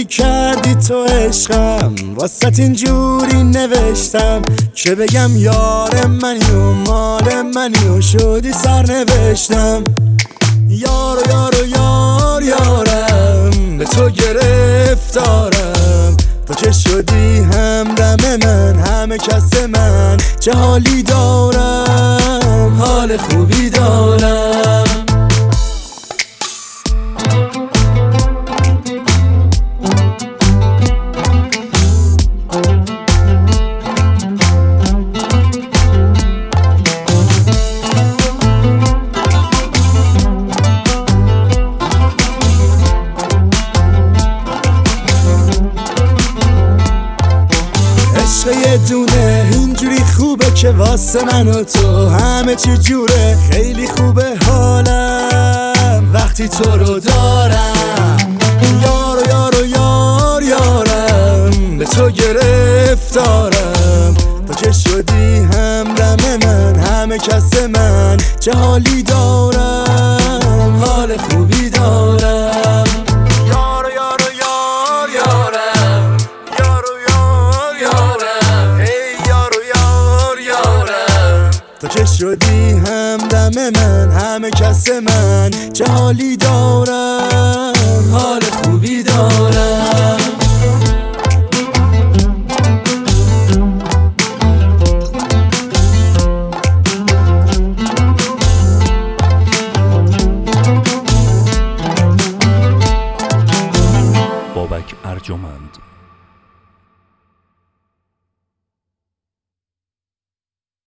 اینجوری کردی تو عشقم، واسه اینجوری نوشتم که بگم یار منی و مال منی و شدی سرنوشتم. یارو یارو یار یارم، به تو گرفتارم، تو که شدی همدم من، همه کس من، چه حالی دارم، حال خوبی دارم. یه دونه اینجوری خوبه که واسه من و تو همه چی جوره، خیلی خوبه حالم وقتی تو رو دارم. یارو یارو یار یارم، به تو گرفتارم، تو که شدی همدم من، همه کس من، چه حالی دارم، حال خوبی دارم. تو که شدی همدم من، همه کس من، چه حالی دارم، حال خوبی دارم. بابک ارجمند